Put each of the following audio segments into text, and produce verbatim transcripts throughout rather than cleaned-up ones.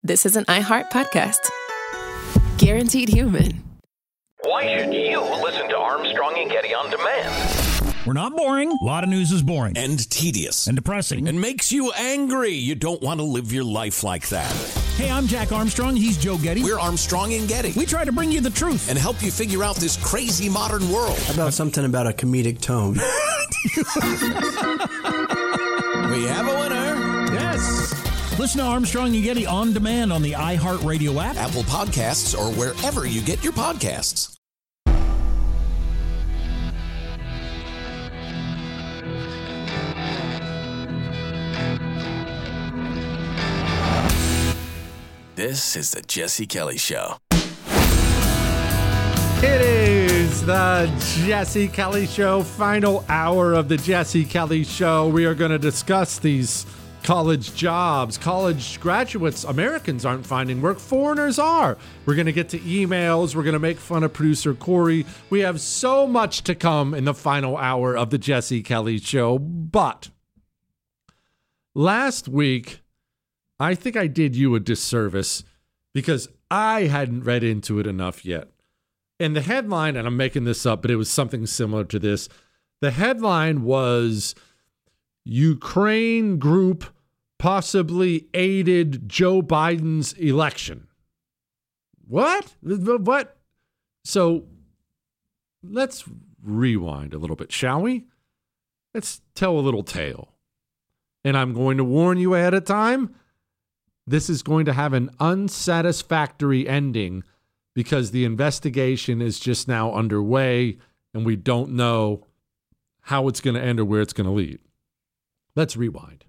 this is an iHeart podcast. Guaranteed human. Why should you listen to Armstrong and Getty on demand? We're not boring. A lot of news is boring. And tedious. And depressing. And makes you angry. You don't want to live your life like that. Hey, I'm Jack Armstrong. He's Joe Getty. We're Armstrong and Getty. We try to bring you the truth. And help you figure out this crazy modern world. How about something about a comedic tone? We have a winner. Yes. Listen to Armstrong and Getty on demand on the iHeartRadio app, Apple Podcasts, or wherever you get your podcasts. This is the Jesse Kelly Show. It is the Jesse Kelly Show, final hour of the Jesse Kelly Show. We are going to discuss these college jobs. College graduates, Americans aren't finding work. Foreigners are. We're going to get to emails. We're going to make fun of producer Corey. We have so much to come in the final hour of the Jesse Kelly Show. But last week, I think I did you a disservice because I hadn't read into it enough yet. And the headline, and I'm making this up, but it was something similar to this. The headline was Ukraine group possibly aided Joe Biden's election. What? What? So let's rewind a little bit, shall we? Let's tell a little tale. And I'm going to warn you ahead of time. This is going to have an unsatisfactory ending because the investigation is just now underway and we don't know how it's going to end or where it's going to lead. Let's rewind.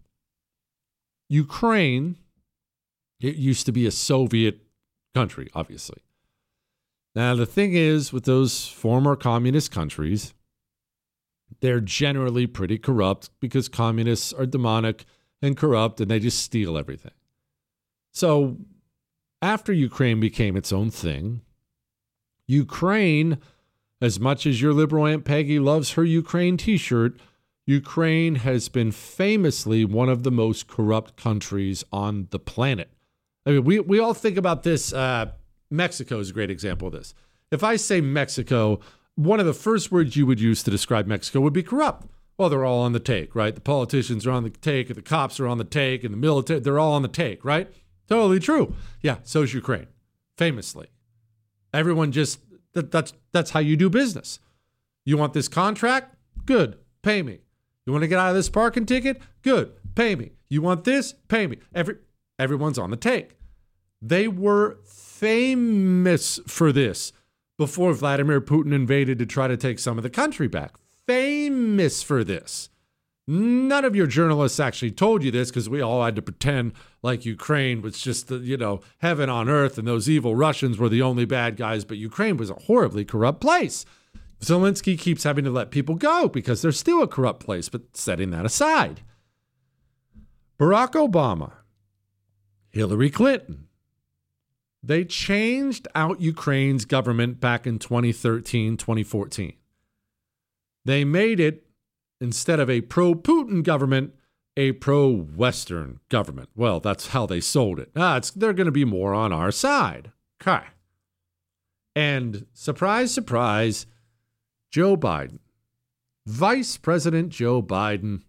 Ukraine, it used to be a Soviet country, obviously. Now, the thing is, with those former communist countries, they're generally pretty corrupt because communists are demonic and corrupt and they just steal everything. So after Ukraine became its own thing, Ukraine, as much as your liberal Aunt Peggy loves her Ukraine t-shirt, Ukraine has been famously one of the most corrupt countries on the planet. I mean, we, we all think about this. Uh, Mexico is a great example of this. If I say Mexico, one of the first words you would use to describe Mexico would be corrupt. Well, they're all on the take, right? The politicians are on the take, and the cops are on the take, and the military, they're all on the take, right? Totally true. Yeah, so is Ukraine, famously. Everyone just, that, that's that's how you do business. You want this contract? Good, pay me. You want to get out of this parking ticket? Good, pay me. You want this? Pay me. Every Everyone's on the take. They were famous for this before Vladimir Putin invaded to try to take some of the country back. Famous for this. None of your journalists actually told you this because we all had to pretend like Ukraine was just, the, you know, heaven on earth and those evil Russians were the only bad guys, but Ukraine was a horribly corrupt place. Zelensky keeps having to let people go because they're still a corrupt place, but setting that aside. Barack Obama, Hillary Clinton, they changed out Ukraine's government back in twenty thirteen, twenty fourteen. They made it, instead of a pro-Putin government, a pro-Western government. Well, that's how they sold it. Ah, it's, they're going to be more on our side. Okay. And surprise, surprise, Joe Biden, Vice President Joe Biden,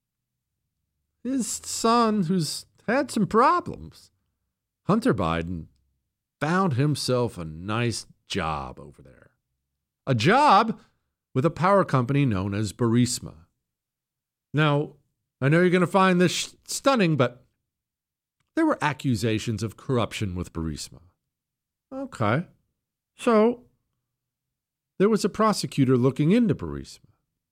his son, who's had some problems, Hunter Biden, found himself a nice job over there. A job with a power company known as Burisma. Now, I know you're going to find this stunning, but there were accusations of corruption with Burisma. Okay. So, there was a prosecutor looking into Burisma.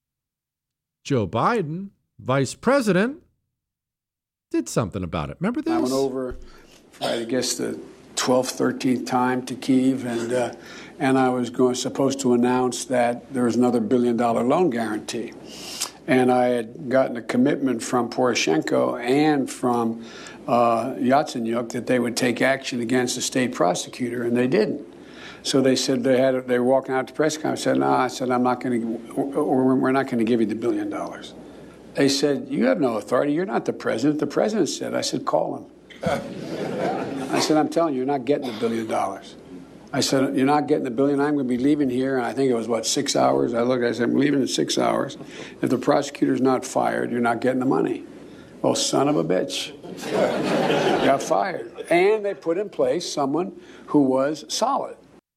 Joe Biden, vice president, did something about it. Remember this? I went over, for, I guess, the twelfth, thirteenth time to Kyiv, and uh, and I was going supposed to announce that there was another billion dollar loan guarantee. And I had gotten a commitment from Poroshenko and from uh, Yatsenyuk that they would take action against the state prosecutor, and they didn't. So they said they had they were walking out to press conference. I said, no, I said, I'm not going to, or we're not going to give you the billion dollars. They said, you have no authority. You're not the president. The president said. I said, call him. I said, I'm telling you, you're not getting a billion dollars. I said, you're not getting a billion. I'm going to be leaving here. And I think it was, what, six hours? I looked, I said, I'm leaving in six hours. If the prosecutor's not fired, you're not getting the money. Well, son of a bitch. Got fired. And they put in place someone who was solid.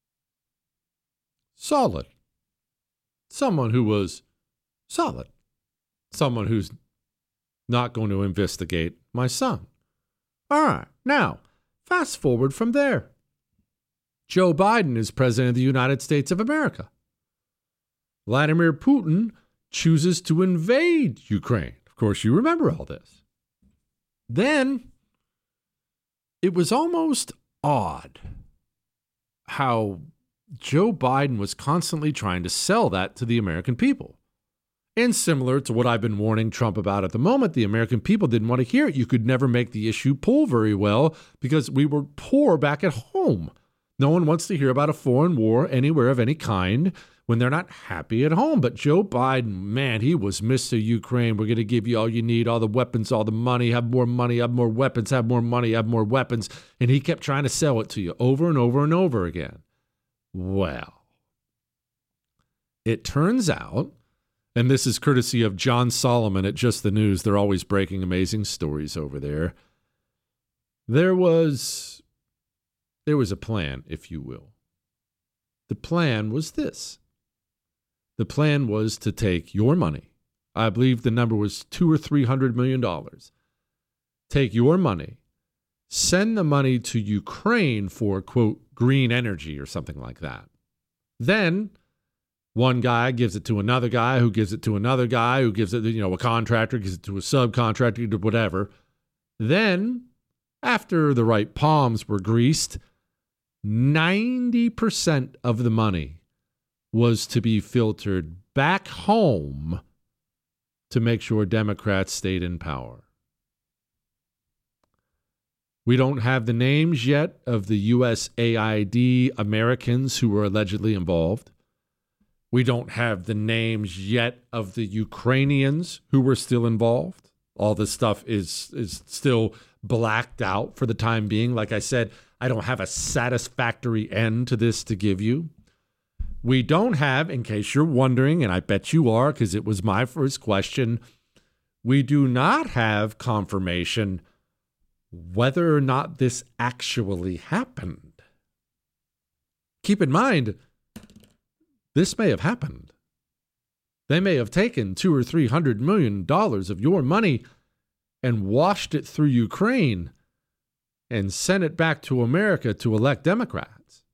Solid. Someone who was solid. Someone who's not going to investigate my son. All right. Now, fast forward from there. Joe Biden is president of the United States of America. Vladimir Putin chooses to invade Ukraine. Of course, you remember all this. Then, it was almost odd how Joe Biden was constantly trying to sell that to the American people. And similar to what I've been warning Trump about at the moment, the American people didn't want to hear it. You could never make the issue pull very well because we were poor back at home. No one wants to hear about a foreign war anywhere of any kind when they're not happy at home. But Joe Biden, man, he was Mister Ukraine. We're going to give you all you need, all the weapons, all the money, have more money, have more weapons, have more money, have more weapons. And he kept trying to sell it to you over and over and over again. Well, it turns out, and this is courtesy of John Solomon at Just the News. They're always breaking amazing stories over there. There was... There was a plan, if you will. The plan was this. The plan was to take your money. I believe the number was two or three hundred million dollars. Take your money, send the money to Ukraine for, quote, green energy or something like that. Then one guy gives it to another guy, who gives it to another guy, who gives it, you know, a contractor gives it to a subcontractor, to whatever. Then, after the right palms were greased, ninety percent of the money was to be filtered back home to make sure Democrats stayed in power. We don't have the names yet of the U S A I D Americans who were allegedly involved. We don't have the names yet of the Ukrainians who were still involved. All this stuff is is still blacked out for the time being. Like I said, I don't have a satisfactory end to this to give you. We don't have, in case you're wondering, and I bet you are because it was my first question, we do not have confirmation whether or not this actually happened. Keep in mind, this may have happened. They may have taken two or three hundred million dollars of your money and washed it through Ukraine and sent it back to America to elect Democrats.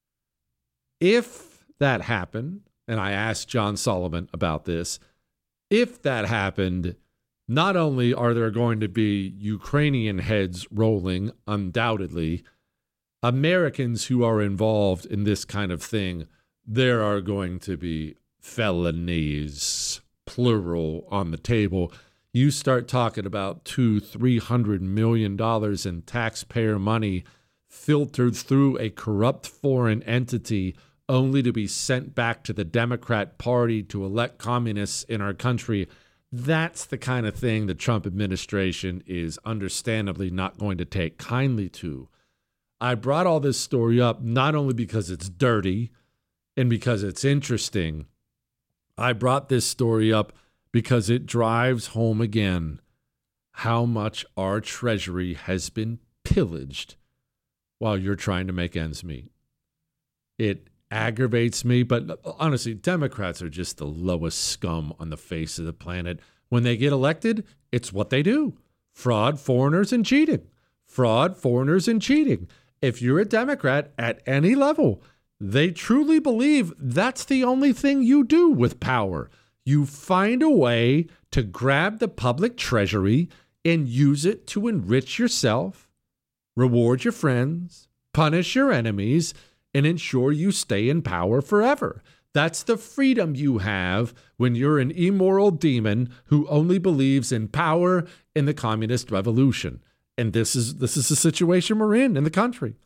If that happened, and I asked John Solomon about this, if that happened, not only are there going to be Ukrainian heads rolling, undoubtedly, Americans who are involved in this kind of thing, there are going to be felonies, plural, on the table. You start talking about two, three hundred million dollars in taxpayer money filtered through a corrupt foreign entity only to be sent back to the Democrat Party to elect communists in our country. That's the kind of thing the Trump administration is understandably not going to take kindly to. I brought all this story up not only because it's dirty and because it's interesting. I brought this story up because it drives home again how much our treasury has been pillaged while you're trying to make ends meet. It aggravates me, but honestly, Democrats are just the lowest scum on the face of the planet. When they get elected, it's what they do. Fraud, foreigners, and cheating. Fraud, foreigners, and cheating. If you're a Democrat at any level, they truly believe that's the only thing you do with power. You find a way to grab the public treasury and use it to enrich yourself, reward your friends, punish your enemies, and ensure you stay in power forever. That's the freedom you have when you're an immoral demon who only believes in power in the communist revolution. And this is this is the situation we're in in the country.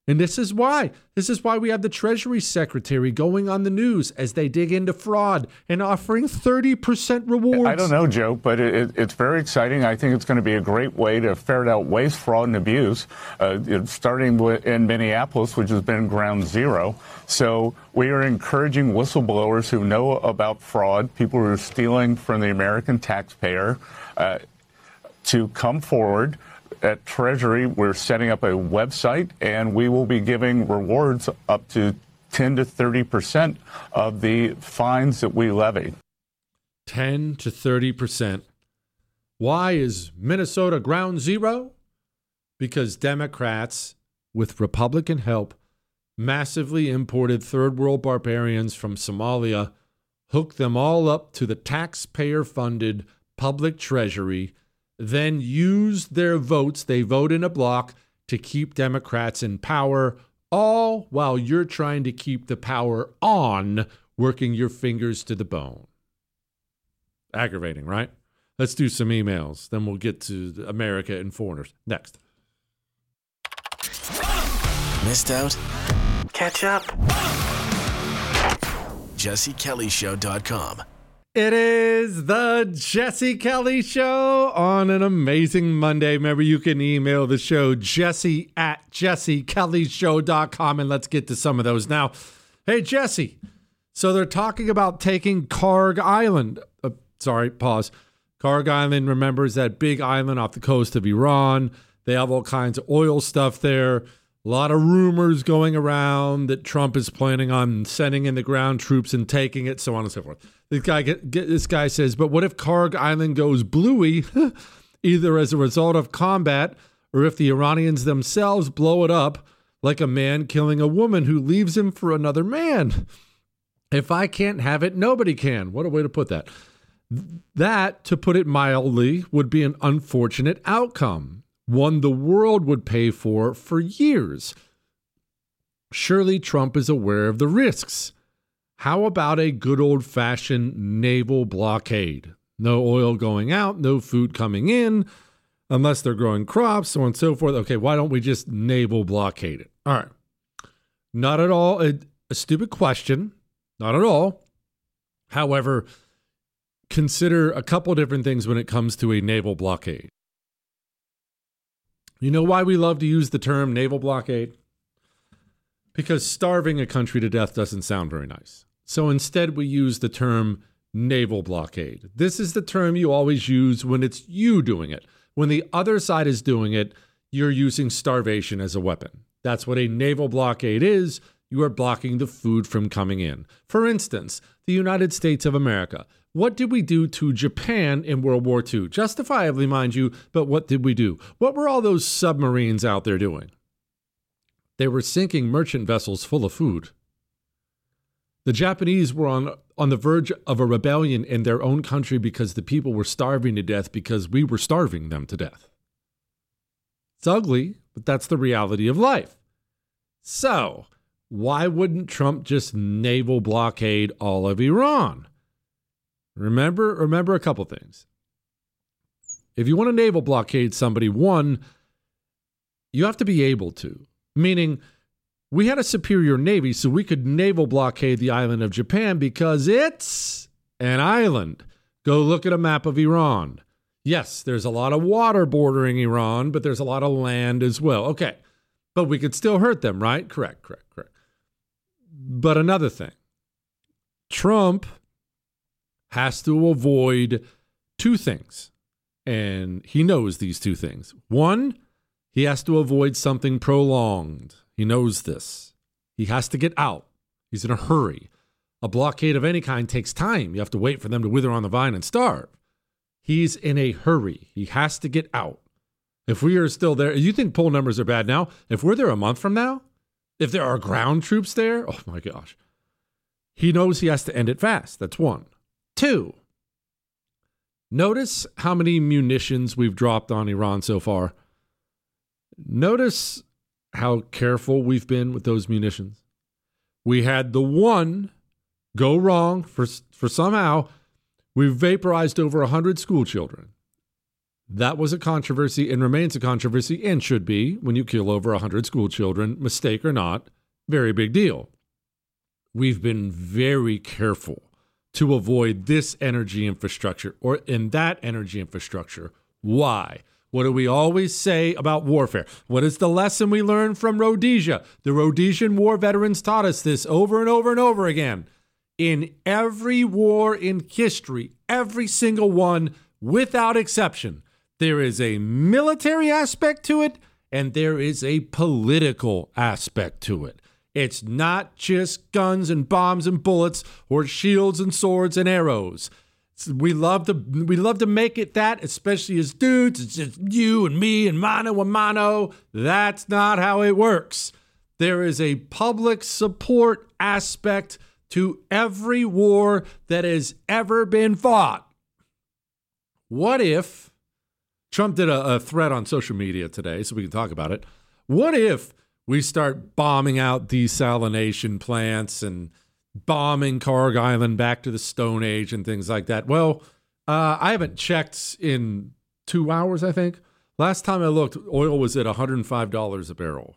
And this is why. This is why we have the Treasury Secretary going on the news as they dig into fraud and offering thirty percent rewards. I don't know, Joe, but it, it, it's very exciting. I think it's going to be a great way to ferret out waste, fraud, and abuse, uh, starting with, in Minneapolis, which has been ground zero. So we are encouraging whistleblowers who know about fraud, people who are stealing from the American taxpayer, uh, to come forward. At Treasury, we're setting up a website, and we will be giving rewards up to ten to thirty percent of the fines that we levy. ten to thirty percent. Why is Minnesota ground zero? Because Democrats, with Republican help, massively imported third world barbarians from Somalia, hooked them all up to the taxpayer-funded public treasury, then used their votes, they vote in a block, to keep Democrats in power, all while you're trying to keep the power on, working your fingers to the bone. Aggravating, right? Let's do some emails. Then we'll get to America and foreigners. Next. Missed out? Catch up. Jesse Kelly Show dot com. It is the Jesse Kelly Show on an amazing Monday. Remember, you can email the show, Jesse at Jesse Kelly Show dot com, and let's get to some of those now. Hey, Jesse. So they're talking about taking Karg Island. Uh, sorry, pause. Karg Island, remember, is that big island off the coast of Iran. They have all kinds of oil stuff there. A lot of rumors going around that Trump is planning on sending in the ground troops and taking it, so on and so forth. This guy, get, get, this guy says, but what if Karg Island goes bluey, either as a result of combat or if the Iranians themselves blow it up, like a man killing a woman who leaves him for another man? If I can't have it, nobody can. What a way to put that. That, to put it mildly, would be an unfortunate outcome, one the world would pay for for years. Surely Trump is aware of the risks. How about a good old-fashioned naval blockade? No oil going out, no food coming in, unless they're growing crops, so on and so forth. Okay, why don't we just naval blockade it? All right. Not at all a, a stupid question. Not at all. However, consider a couple different things when it comes to a naval blockade. You know why we love to use the term naval blockade? Because starving a country to death doesn't sound very nice. So instead, we use the term naval blockade. This is the term you always use when it's you doing it. When the other side is doing it, you're using starvation as a weapon. That's what a naval blockade is. You are blocking the food from coming in. For instance, the United States of America. What did we do to Japan in World War Two? Justifiably, mind you, but what did we do? What were all those submarines out there doing? They were sinking merchant vessels full of food. The Japanese were on, on the verge of a rebellion in their own country because the people were starving to death because we were starving them to death. It's ugly, but that's the reality of life. So, why wouldn't Trump just naval blockade all of Iran? Remember, remember a couple things. If you want to naval blockade somebody, one, you have to be able to. Meaning, we had a superior navy, so we could naval blockade the island of Japan because it's an island. Go look at a map of Iran. Yes, there's a lot of water bordering Iran, but there's a lot of land as well. Okay, but we could still hurt them, right? Correct, correct, correct. But another thing, Trump has to avoid two things, and he knows these two things. One, he has to avoid something prolonged. He knows this. He has to get out. He's in a hurry. A blockade of any kind takes time. You have to wait for them to wither on the vine and starve. He's in a hurry. He has to get out. If we are still there, you think poll numbers are bad now? If we're there a month from now, if there are ground troops there, oh my gosh. He knows he has to end it fast. That's one. Two, notice how many munitions we've dropped on Iran so far. Notice how careful we've been with those munitions. We had the one go wrong for, for somehow we've vaporized over one hundred school children. That was a controversy and remains a controversy and should be when you kill over one hundred school children, mistake or not, very big deal. We've been very careful to avoid this energy infrastructure or in that energy infrastructure. Why? What do we always say about warfare? What is the lesson we learned from Rhodesia? The Rhodesian War veterans taught us this over and over and over again. In every war in history, every single one, without exception, there is a military aspect to it and there is a political aspect to it. It's not just guns and bombs and bullets or shields and swords and arrows. We love to we love to make it that, especially as dudes. It's just you and me and mano a mano. That's not how it works. There is a public support aspect to every war that has ever been fought. What if Trump did a, a thread on social media today, so we can talk about it. What if we start bombing out desalination plants and bombing Karg Island back to the Stone Age and things like that? Well, uh, I haven't checked in two hours, I think. Last time I looked, oil was at one hundred five dollars a barrel.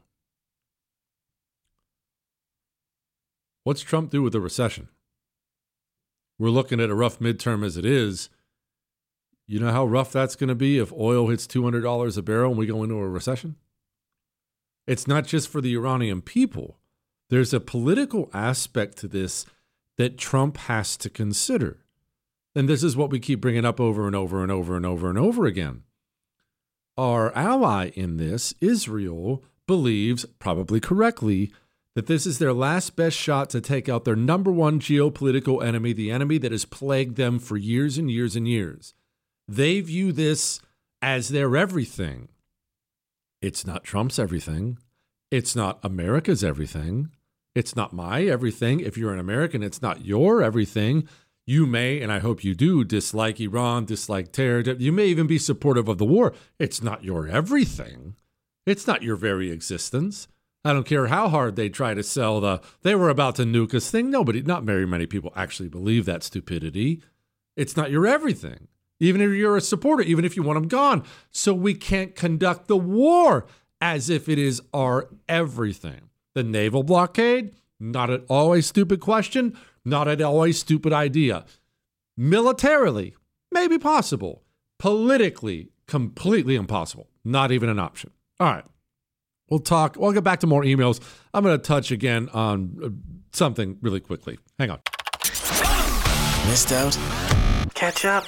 What's Trump do with a recession? We're looking at a rough midterm as it is. You know how rough that's going to be if oil hits two hundred dollars a barrel and we go into a recession? It's not just for the Iranian people. There's a political aspect to this that Trump has to consider. And this is what we keep bringing up over and over and over and over and over again. Our ally in this, Israel, believes, probably correctly, that this is their last best shot to take out their number one geopolitical enemy, the enemy that has plagued them for years and years and years. They view this as their everything. It's not Trump's everything. It's not America's everything. It's not my everything. If you're an American, it's not your everything. You may, and I hope you do, dislike Iran, dislike terror. You may even be supportive of the war. It's not your everything. It's not your very existence. I don't care how hard they try to sell the, they were about to nuke us thing. Nobody, not very many people actually believe that stupidity. It's not your everything. Even if you're a supporter, even if you want them gone. So we can't conduct the war as if it is our everything. The naval blockade, not at all a stupid question, not at all a stupid idea. Militarily, maybe possible. Politically, completely impossible. Not even an option. All right. We'll talk. We'll get back to more emails. I'm going to touch again on something really quickly. Hang on. Missed out? Catch up.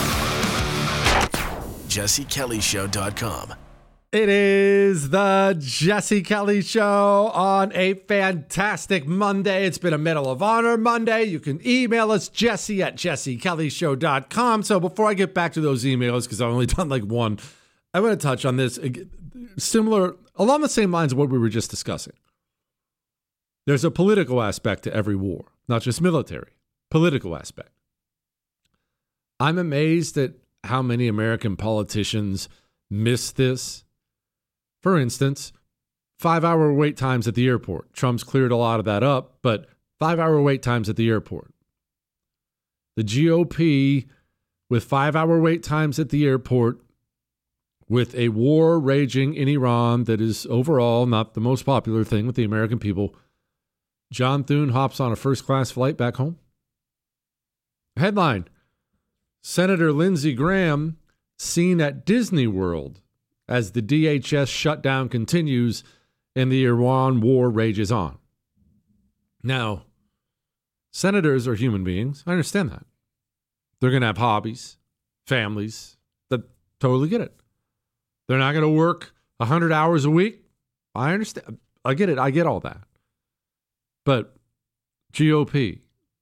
Jesse Kelly Show dot com. It is the Jesse Kelly Show on a fantastic Monday. It's been a Medal of Honor Monday. You can email us, Jesse at Jesse Kelly Show dot com. So before I get back to those emails, because I've only done like one, I want to touch on this. Similar, along the same lines of what we were just discussing. There's a political aspect to every war, not just military. Political aspect. I'm amazed at how many American politicians miss this. For instance, five-hour wait times at the airport. Trump's cleared a lot of that up, but five-hour wait times at the airport. The G O P, with five-hour wait times at the airport, with a war raging in Iran that is overall not the most popular thing with the American people, John Thune hops on a first-class flight back home. Headline, Senator Lindsey Graham seen at Disney World as the D H S shutdown continues and the Iran war rages on. Now, senators are human beings. I understand that. They're going to have hobbies, families. I totally get it. They're not going to work one hundred hours a week. I understand. I get it. I get all that. But G O P,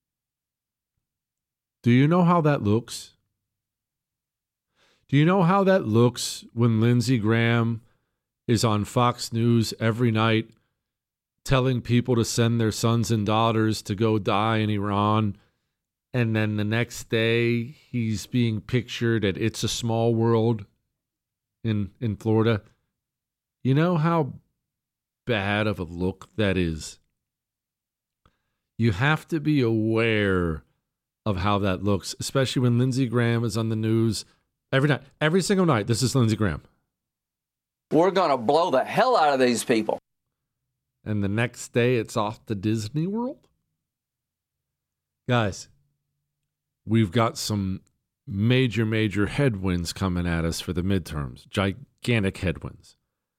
do you know how that looks? Do you know how that looks when Lindsey Graham is on Fox News every night telling people to send their sons and daughters to go die in Iran, and then the next day he's being pictured at It's a Small World in, in Florida? You know how bad of a look that is? You have to be aware of how that looks, especially when Lindsey Graham is on the news Every night. Every single night. This is Lindsey Graham. We're going to blow the hell out of these people. And the next day, it's off to Disney World. Guys, we've got some major, major headwinds coming at us for the midterms. Gigantic headwinds.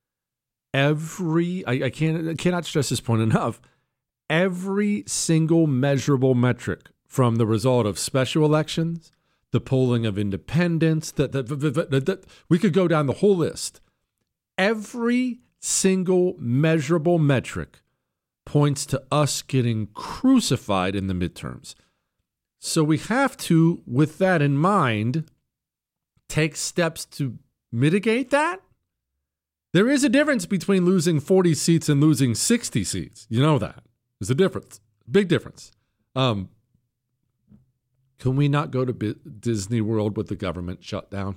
Every, I, I can't, I cannot stress this point enough. Every single measurable metric from the result of special elections, the polling of independents, that that we could go down the whole list. Every single measurable metric points to us getting crucified in the midterms. So we have to, with that in mind, take steps to mitigate that. There is a difference between losing forty seats and losing sixty seats. You know that. There's a difference. Big difference. Um, can we not go to B- Disney World with the government shut down?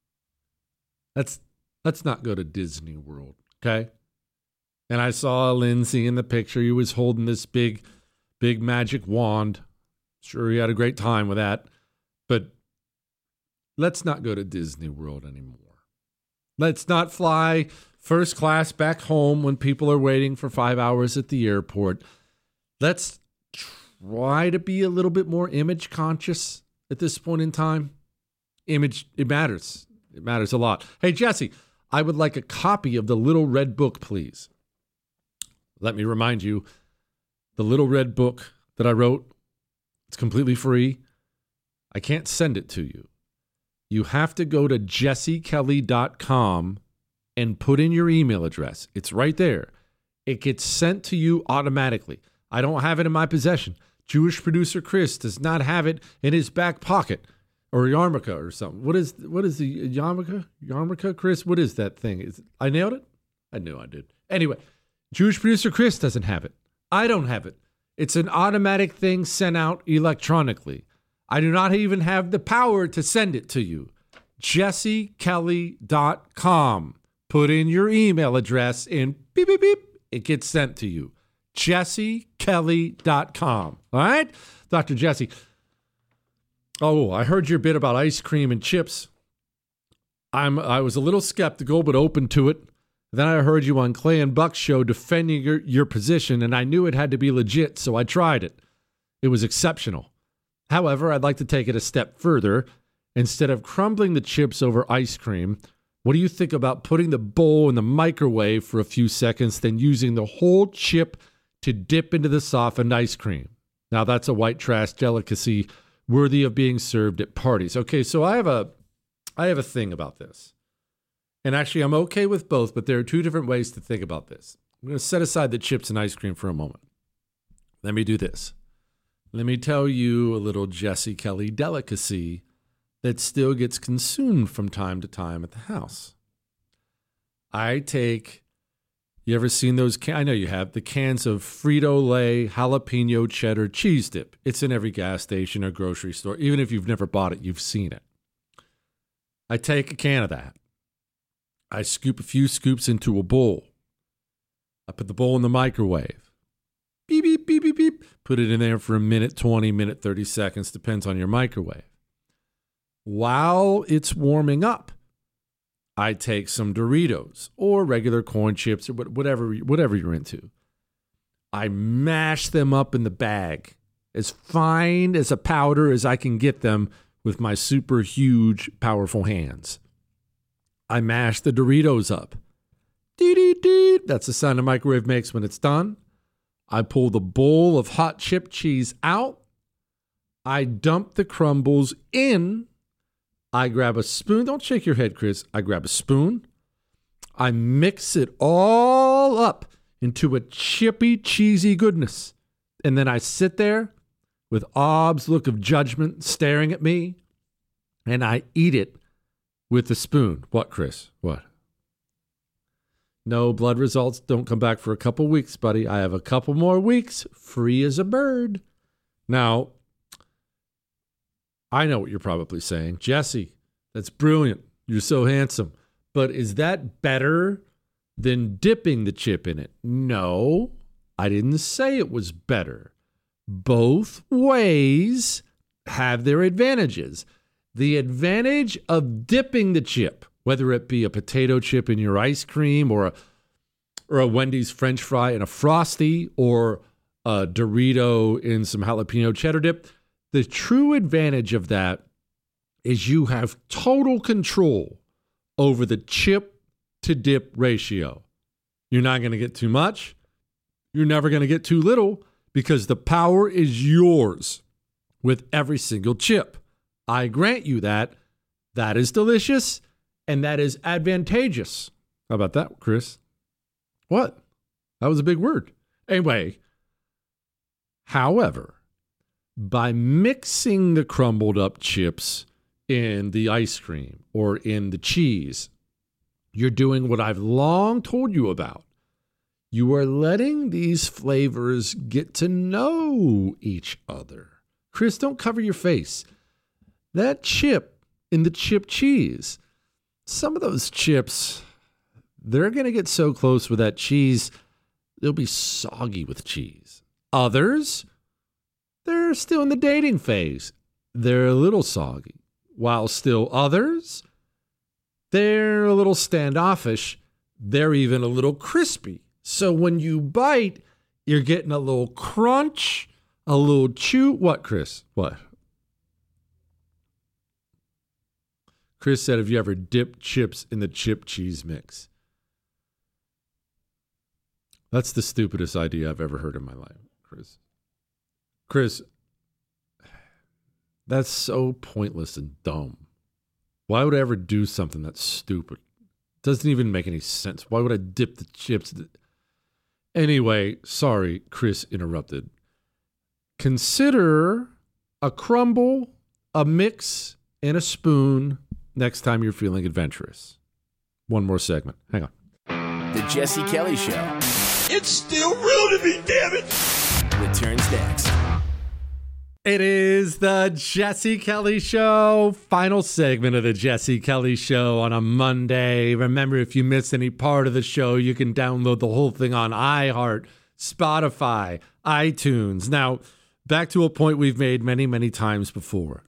Let's, let's not go to Disney World, okay? And I saw Lindsey in the picture. He was holding this big, big magic wand. Sure, he had a great time with that. But let's not go to Disney World anymore. Let's not fly first class back home when people are waiting for five hours at the airport. Let's try to be a little bit more image conscious at this point in time. Image, it matters. It matters a lot. Hey, Jesse, I would like a copy of the Little Red Book, please. Let me remind you, the Little Red Book that I wrote, it's completely free. I can't send it to you. You have to go to jesse kelly dot com and put in your email address. It's right there. It gets sent to you automatically. I don't have it in my possession. Jewish producer Chris does not have it in his back pocket or yarmulke or something. What is what is the yarmulke? Yarmulke, Chris? What is that thing? Is I nailed it? I knew I did. Anyway, Jewish producer Chris doesn't have it. I don't have it. It's an automatic thing sent out electronically. I do not even have the power to send it to you. jesse kelly dot com. Put in your email address and beep, beep, beep. It gets sent to you. jesse kelly dot com. All right? Doctor Jesse. Oh, I heard your bit about ice cream and chips. I'm, I was a little skeptical, but open to it. Then I heard you on Clay and Buck's show defending your, your position, and I knew it had to be legit, so I tried it. It was exceptional. However, I'd like to take it a step further. Instead of crumbling the chips over ice cream, what do you think about putting the bowl in the microwave for a few seconds, then using the whole chip to dip into the softened ice cream? Now, that's a white trash delicacy worthy of being served at parties. Okay, so I have a, I have a thing about this. And actually, I'm okay with both, but there are two different ways to think about this. I'm going to set aside the chips and ice cream for a moment. Let me do this. Let me tell you a little Jesse Kelly delicacy that still gets consumed from time to time at the house. I take, you ever seen those, can, I know you have, the cans of Frito-Lay jalapeno cheddar cheese dip. It's in every gas station or grocery store. Even if you've never bought it, you've seen it. I take a can of that. I scoop a few scoops into a bowl. I put the bowl in the microwave. Beep, beep, beep, beep, beep. Put it in there for a minute, twenty, minute, thirty seconds, depends on your microwave. While it's warming up, I take some Doritos or regular corn chips or whatever, whatever you're into. I mash them up in the bag as fine as a powder as I can get them with my super huge, powerful hands. I mash the Doritos up. Dee, dee, dee. That's the sound a microwave makes when it's done. I pull the bowl of hot chip cheese out. I dump the crumbles in. I grab a spoon. Don't shake your head, Chris. I grab a spoon. I mix it all up into a chippy, cheesy goodness. And then I sit there with Ob's look of judgment staring at me, and I eat it with the spoon. What, Chris? What? No blood results. Don't come back for a couple weeks, buddy. I have a couple more weeks, free as a bird. Now, I know what you're probably saying. Jesse, that's brilliant. You're so handsome. But is that better than dipping the chip in it? No, I didn't say it was better. Both ways have their advantages. The advantage of dipping the chip, whether it be a potato chip in your ice cream or a, or a Wendy's French fry in a Frosty or a Dorito in some jalapeno cheddar dip, the true advantage of that is you have total control over the chip to dip ratio. You're not going to get too much. You're never going to get too little because the power is yours with every single chip. I grant you that. That is delicious and that is advantageous. How about that, Chris? What? That was a big word. Anyway, however, by mixing the crumbled up chips in the ice cream or in the cheese, you're doing what I've long told you about. You are letting these flavors get to know each other. Chris, don't cover your face. That chip in the chip cheese, some of those chips, they're going to get so close with that cheese, they'll be soggy with cheese. Others, they're still in the dating phase. They're a little soggy. While still others, they're a little standoffish. They're even a little crispy. So when you bite, you're getting a little crunch, a little chew. What, Chris? What? Chris said, have you ever dipped chips in the chip cheese mix? That's the stupidest idea I've ever heard in my life, Chris. Chris, that's so pointless and dumb. Why would I ever do something that's stupid? It doesn't even make any sense. Why would I dip the chips? Anyway, sorry, Chris interrupted. Consider a crumble, a mix, and a spoon next time you're feeling adventurous. One more segment. Hang on. The Jesse Kelly Show. It's still real to me, damn it! Returns next. It is the Jesse Kelly Show, final segment of the Jesse Kelly Show on a Monday. Remember, if you missed any part of the show, you can download the whole thing on iHeart, Spotify, iTunes. Now, back to a point we've made many, many times before.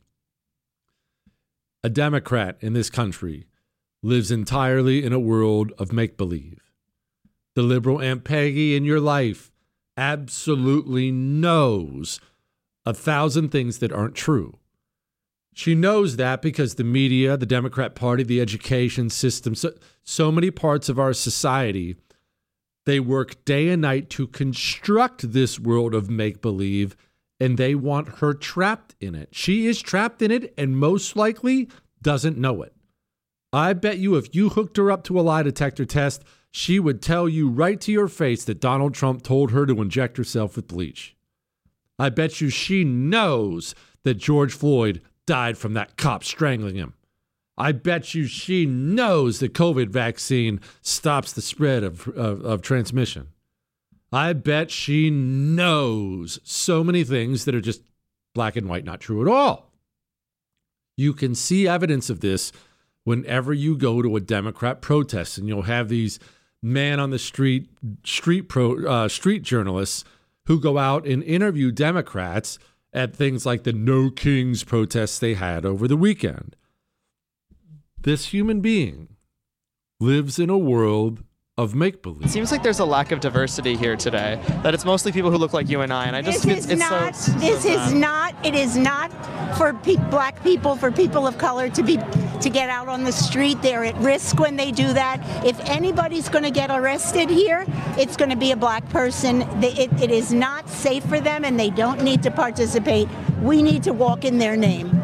A Democrat in this country lives entirely in a world of make-believe. The liberal Aunt Peggy in your life absolutely knows a thousand things that aren't true. She knows that because the media, the Democrat Party, the education system, so, so many parts of our society, they work day and night to construct this world of make-believe, and they want her trapped in it. She is trapped in it and most likely doesn't know it. I bet you if you hooked her up to a lie detector test, she would tell you right to your face that Donald Trump told her to inject herself with bleach. I bet you she knows that George Floyd died from that cop strangling him. I bet you she knows the COVID vaccine stops the spread of, of, of transmission. I bet she knows so many things that are just black and white, not true at all. You can see evidence of this whenever you go to a Democrat protest, and you'll have these man on the street street pro uh, street journalists who go out and interview Democrats at things like the No Kings protests they had over the weekend. This human being lives in a world of make-believe. It seems like there's a lack of diversity here today, that it's mostly people who look like you and I, and I just this it's, is it's not so, this so is sad. not it is not for pe- black people, for people of color to be to get out on the street. They're at risk when they do that. If anybody's going to get arrested here, it's going to be a black person. They, it, it is not safe for them, and they don't need to participate. We need to walk in their name.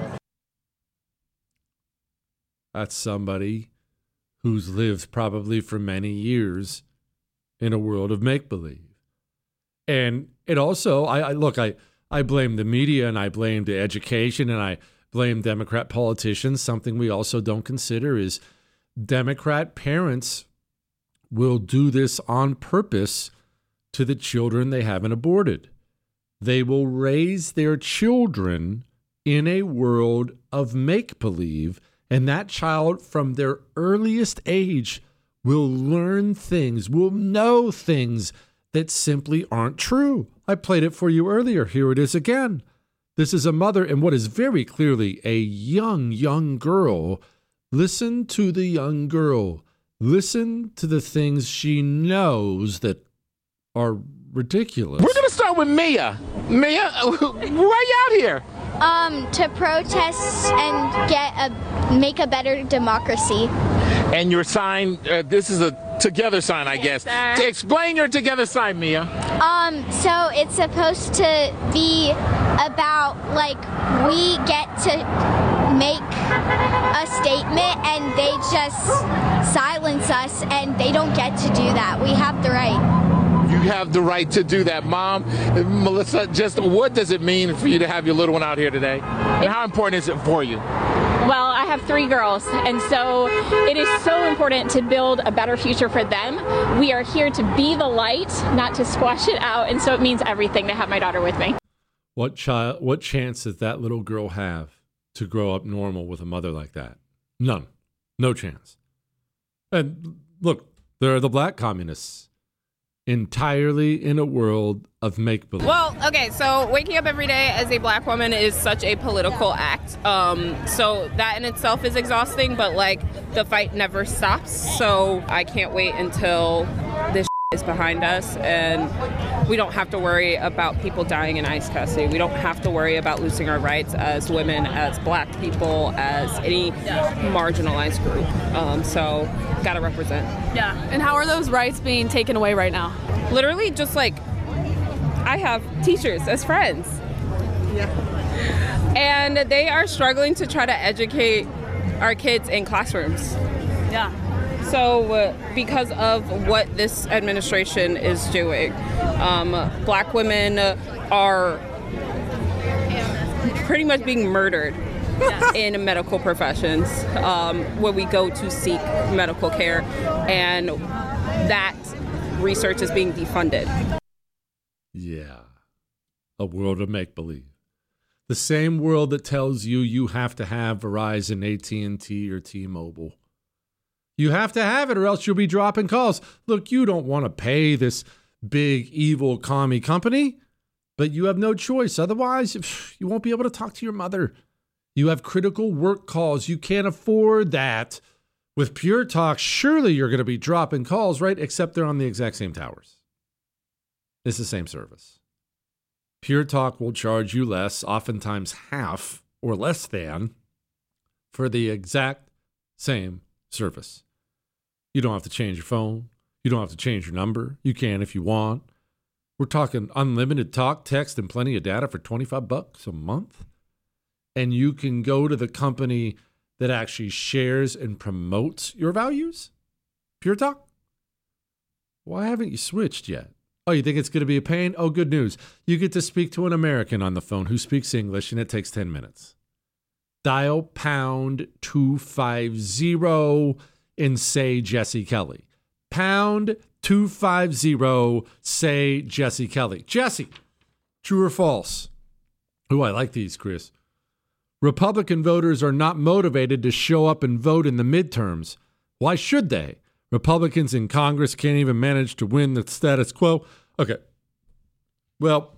That's somebody who's lived probably for many years in a world of make-believe. And it also, I, I look, I, I blame the media and I blame the education and I blame Democrat politicians. Something we also don't consider is Democrat parents will do this on purpose to the children they haven't aborted. They will raise their children in a world of make-believe, and that child from their earliest age will learn things, will know things that simply aren't true. I played it for you earlier. Here it is again. This is a mother and what is very clearly a young, young girl. Listen to the young girl. Listen to the things she knows that are ridiculous. We're going to start with Mia. Mia, why are you out here? Um, to protest and get a make a better democracy. And your sign, uh, this is a together sign, I guess. Yes, sir. Explain your together sign, Mia. Um, so it's supposed to be about, like, we get to make a statement and they just silence us and they don't get to do that. We have the right. You have the right to do that. Mom, Melissa, just what does it mean for you to have your little one out here today? And how important is it for you? Well, I have three girls, and so it is so important to build a better future for them. We are here to be the light, not to squash it out, and so it means everything to have my daughter with me. What child? What chance does that little girl have to grow up normal with a mother like that? None. No chance. And look, there are the black communists. Entirely in a world of make-believe. Well, okay, so waking up every day as a black woman is such a political act. Um, so that in itself is exhausting, but like the fight never stops. So I can't wait until this is behind us and we don't have to worry about people dying in ICE custody. We don't have to worry about losing our rights as women, as black people, as any marginalized group. Um, so gotta represent. Yeah. And how are those rights being taken away right now? Literally just like, I have teachers as friends. Yeah. And they are struggling to try to educate our kids in classrooms. Yeah. So uh, because of what this administration is doing, um, black women are pretty much being murdered in medical professions um, when we go to seek medical care, and that research is being defunded. Yeah, a world of make-believe. The same world that tells you you have to have Verizon, A T and T, or T-Mobile. You have to have it or else you'll be dropping calls. Look, you don't want to pay this big, evil commie company, but you have no choice. Otherwise, you won't be able to talk to your mother. You have critical work calls. You can't afford that. With Pure Talk, surely you're going to be dropping calls, right? Except they're on the exact same towers. It's the same service. Pure Talk will charge you less, oftentimes half or less than, for the exact same service. You don't have to change your phone. You don't have to change your number. You can if you want. We're talking unlimited talk, text, and plenty of data for twenty-five bucks a month. And you can go to the company that actually shares and promotes your values. Pure Talk. Why haven't you switched yet? Oh, you think it's going to be a pain? Oh, good news. You get to speak to an American on the phone who speaks English, and it takes ten minutes. Dial pound two five zero and say Jesse Kelly. Pound two five zero, say Jesse Kelly. Jesse, true or false? Oh, I like these, Chris. Republican voters are not motivated to show up and vote in the midterms. Why should they? Republicans in Congress can't even manage to win the status quo. Okay. Well,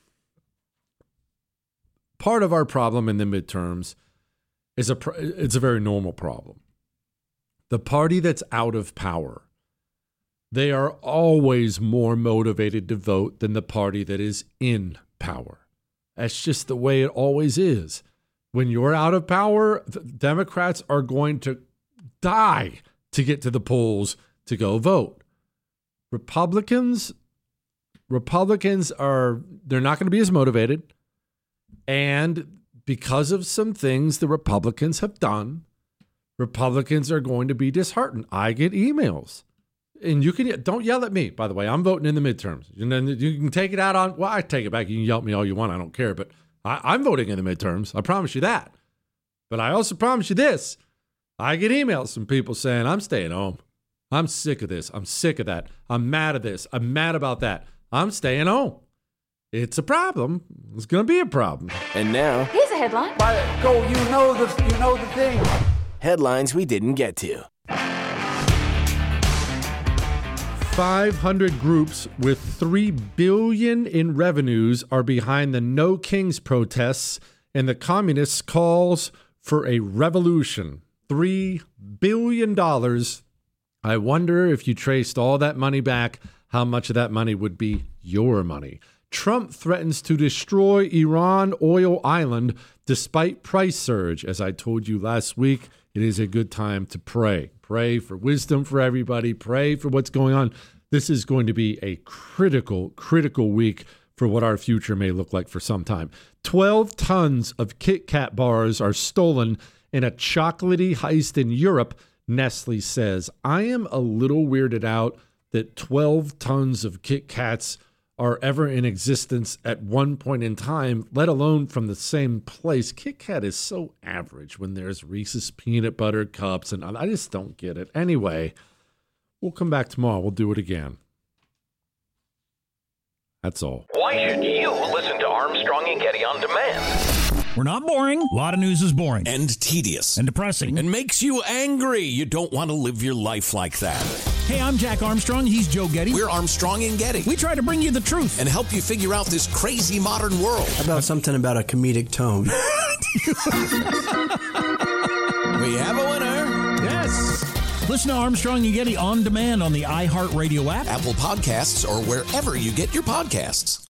part of our problem in the midterms is a it's a very normal problem. The party that's out of power, they are always more motivated to vote than the party that is in power. That's just the way it always is. When you're out of power, the Democrats are going to die to get to the polls to go vote. Republicans, Republicans are, they're not going to be as motivated. And because of some things the Republicans have done, Republicans are going to be disheartened. I get emails. And you can, don't yell at me, by the way. I'm voting in the midterms. And then you can take it out on, well, I take it back. You can yell at me all you want. I don't care. But I, I'm voting in the midterms. I promise you that. But I also promise you this. I get emails from people saying, I'm staying home. I'm sick of this. I'm sick of that. I'm mad at this. I'm mad about that. I'm staying home. It's a problem. It's going to be a problem. And now, here's a headline. Go, you know the, you know the thing. Headlines we didn't get to. five hundred groups with three billion dollars in revenues are behind the No Kings protests, and the communists calls for a revolution. three billion dollars. I wonder if you traced all that money back, how much of that money would be your money. Trump threatens to destroy Iran oil island despite price surge. As I told you last week, it is a good time to pray. Pray for wisdom for everybody. Pray for what's going on. This is going to be a critical, critical week for what our future may look like for some time. twelve tons of Kit Kat bars are stolen in a chocolatey heist in Europe, Nestle says. I am a little weirded out that twelve tons of Kit Kats are ever in existence at one point in time, let alone from the same place. Kit Kat is so average when there's Reese's peanut butter cups, and I just don't get it. Anyway, we'll come back tomorrow. We'll do it again. That's all. Why should you listen to Armstrong and Getty on demand? We're not boring. A lot of news is boring. And tedious. And depressing. And makes you angry. You don't want to live your life like that. Hey, I'm Jack Armstrong. He's Joe Getty. We're Armstrong and Getty. We try to bring you the truth. And help you figure out this crazy modern world. How about something about a comedic tone? We have a winner. Yes. Listen to Armstrong and Getty on demand on the iHeartRadio app, Apple Podcasts, or wherever you get your podcasts.